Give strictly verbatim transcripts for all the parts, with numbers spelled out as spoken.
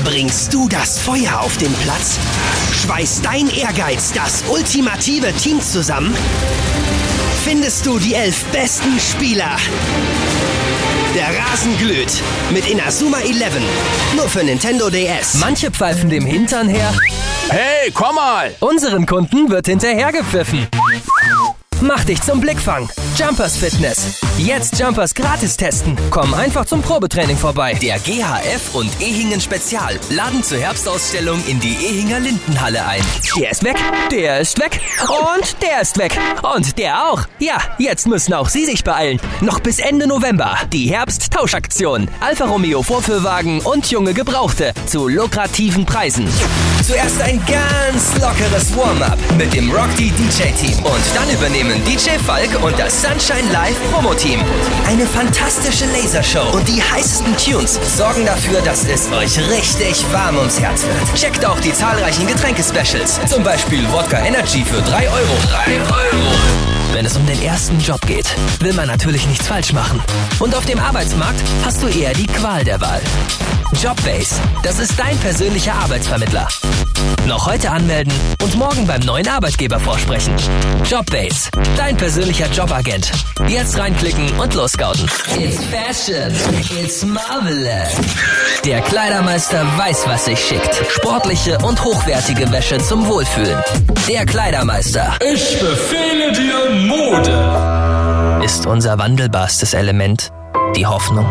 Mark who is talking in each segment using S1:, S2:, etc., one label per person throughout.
S1: Bringst du das Feuer auf den Platz? Schweißt dein Ehrgeiz das ultimative Team zusammen? Findest du die elf besten Spieler? Der Rasen glüht mit Inazuma elf, nur für Nintendo D S.
S2: Manche pfeifen dem Hintern her.
S3: Hey, komm mal!
S2: Unseren Kunden wird hinterhergepfiffen. Mach dich zum Blickfang. Jumpers Fitness. Jetzt Jumpers gratis testen. Komm einfach zum Probetraining vorbei.
S4: Der G H F und Ehingen Spezial laden zur Herbstausstellung in die Ehinger Lindenhalle ein.
S2: Der ist weg, der ist weg und der ist weg. Und der auch. Ja, jetzt müssen auch Sie sich beeilen. Noch bis Ende November. Die Herbst-Tauschaktion. Alfa Romeo Vorführwagen und junge Gebrauchte zu lukrativen Preisen.
S4: Zuerst ein ganz lockeres Warm-up mit dem Rock D D J-Team. Und dann übernehmen D J Falk und das Sunshine Live Promo-Team. Eine fantastische Lasershow und die heißesten Tunes sorgen dafür, dass es euch richtig warm ums Herz wird. Checkt auch die zahlreichen Getränke-Specials. Zum Beispiel Wodka Energy für drei Euro. drei Euro.
S2: Wenn es um den ersten Job geht, will man natürlich nichts falsch machen. Und auf dem Arbeitsmarkt hast du eher die Qual der Wahl. Jobbase, das ist dein persönlicher Arbeitsvermittler. Noch heute anmelden und morgen beim neuen Arbeitgeber vorsprechen. Jobbase, dein persönlicher Jobagent. Jetzt reinklicken und losscouten.
S4: It's fashion. It's marvelous.
S2: Der Kleidermeister weiß, was sich schickt. Sportliche und hochwertige Wäsche zum Wohlfühlen. Der Kleidermeister.
S3: Ich befehle dir Mode.
S2: Ist unser wandelbarstes Element die Hoffnung?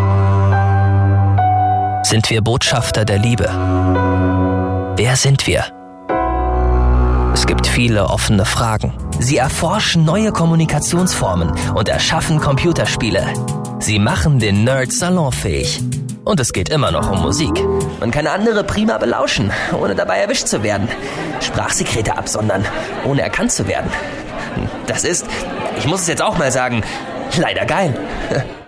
S2: Sind wir Botschafter der Liebe? Wer sind wir? Es gibt viele offene Fragen. Sie erforschen neue Kommunikationsformen und erschaffen Computerspiele. Sie machen den Nerd salonfähig. Und es geht immer noch um Musik. Man kann andere prima belauschen, ohne dabei erwischt zu werden. Sprachsekrete absondern, ohne erkannt zu werden. Das ist, ich muss es jetzt auch mal sagen, leider geil.